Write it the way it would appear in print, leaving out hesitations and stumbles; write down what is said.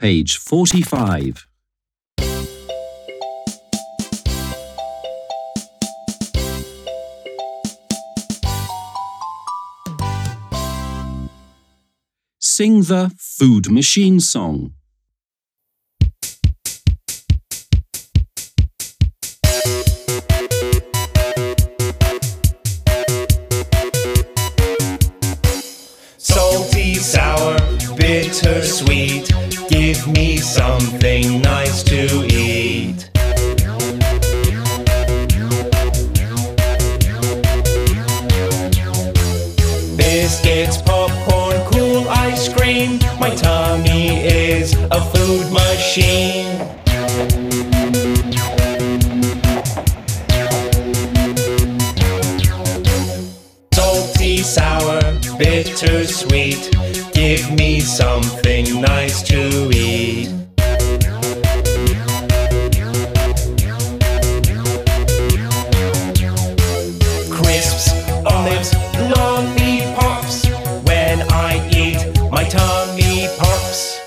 Page 45. Sing the food machine song. Salty, sour, bitter, sweet, give me something nice to eat. Biscuits, popcorn, cool ice cream, my tummy is a food machine. Salty, sour, bitter, sweet, give me something nice to eat. Crisps, olives, lollipops, when I eat, my tummy pops.